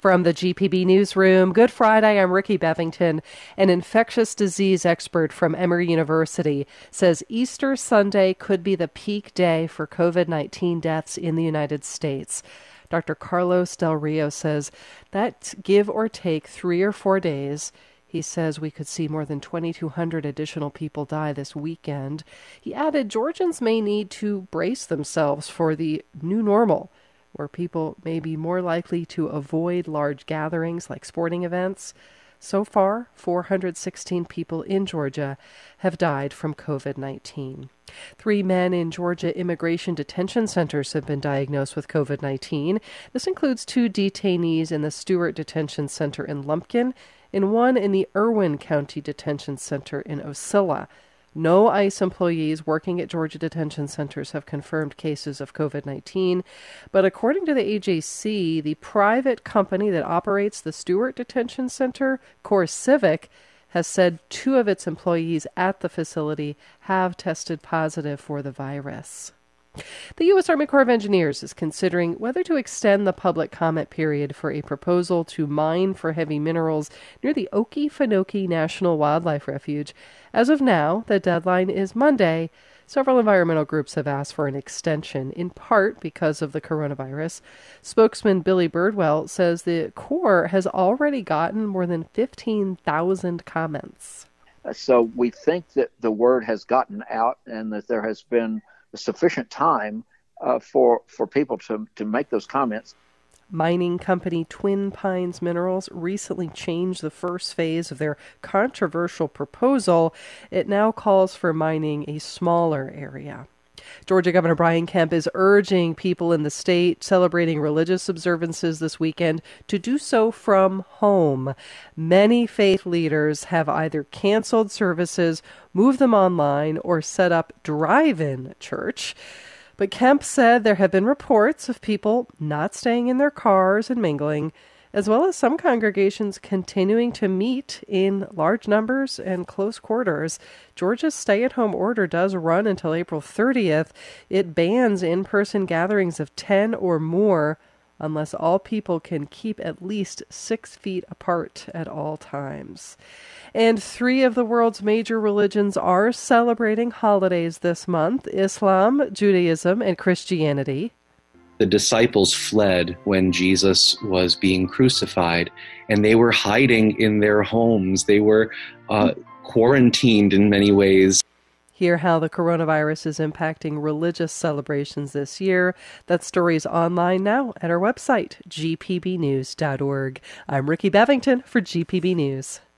From the GPB Newsroom, Good Friday, I'm Ricky Bevington. An infectious disease expert from Emory University says Easter Sunday could be the peak day for COVID-19 deaths in the United States. Dr. Carlos Del Rio says that give or take 3 or 4 days. He says we could see more than 2,200 additional people die this weekend. He added Georgians may need to brace themselves for the new normal, where people may be more likely to avoid large gatherings like sporting events. So far, 416 people in Georgia have died from COVID-19. 3 men in Georgia immigration detention centers have been diagnosed with COVID-19. This includes 2 detainees in the Stewart Detention Center in Lumpkin and 1 in the Irwin County Detention Center in Ocilla. No ICE employees working at Georgia detention centers have confirmed cases of COVID-19, but according to the AJC, the private company that operates the Stewart Detention Center, CoreCivic, has said 2 of its employees at the facility have tested positive for the virus. The U.S. Army Corps of Engineers is considering whether to extend the public comment period for a proposal to mine for heavy minerals near the Okefenokee National Wildlife Refuge. As of now, the deadline is Monday. Several environmental groups have asked for an extension, in part because of the coronavirus. Spokesman Billy Birdwell says the Corps has already gotten more than 15,000 comments. So we think that the word has gotten out and that there has been sufficient time for people to make those comments. Mining company Twin Pines Minerals recently changed the first phase of their controversial proposal. It now calls for mining a smaller area. Georgia Governor Brian Kemp is urging people in the state celebrating religious observances this weekend to do so from home. Many faith leaders have either canceled services, moved them online, or set up drive-in church. But Kemp said there have been reports of people not staying in their cars and mingling, as well as some congregations continuing to meet in large numbers and close quarters. Georgia's stay-at-home order does run until April 30th. It bans in-person gatherings of 10 or more unless all people can keep at least 6 feet apart at all times. And 3 of the world's major religions are celebrating holidays this month: Islam, Judaism, and Christianity. The disciples fled when Jesus was being crucified, and they were hiding in their homes. They were quarantined in many ways. Hear how the coronavirus is impacting religious celebrations this year. That story's online now at our website, gpbnews.org. I'm Ricky Bevington for GPB News.